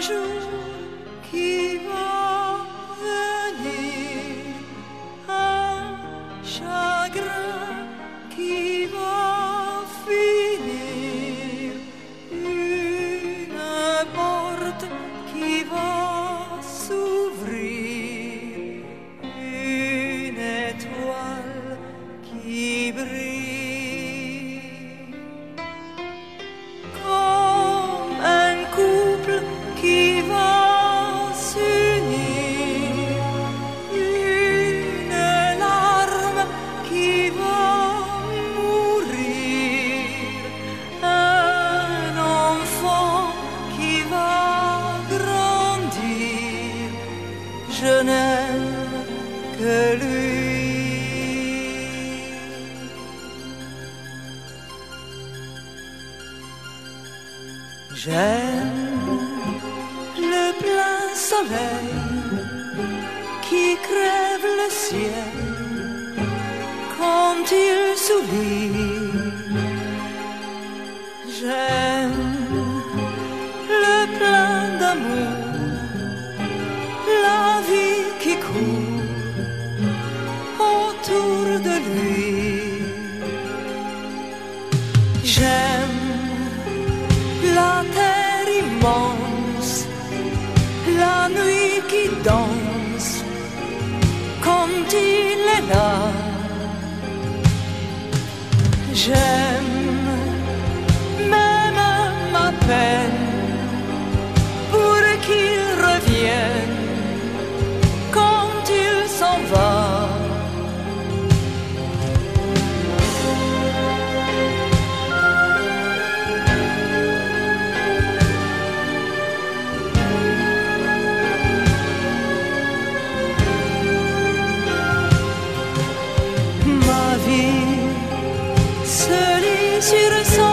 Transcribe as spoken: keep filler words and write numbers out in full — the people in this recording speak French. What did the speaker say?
jour qui va venir, un chagrin qui va finir, une porte qui va s'ouvrir, une étoile qui brille. Qui va s'unir, une larme qui va mourir, un enfant qui va grandir, je n'aime que lui. J'aime le plein soleil qui crève le ciel quand il sourit. J'aime le plein d'amour, la vie qui court autour de lui. J'aime la terre immense, la nuit qui danse quand il est là. J'aime même ma peine pour qu'il revienne quand il s'en va. Sur son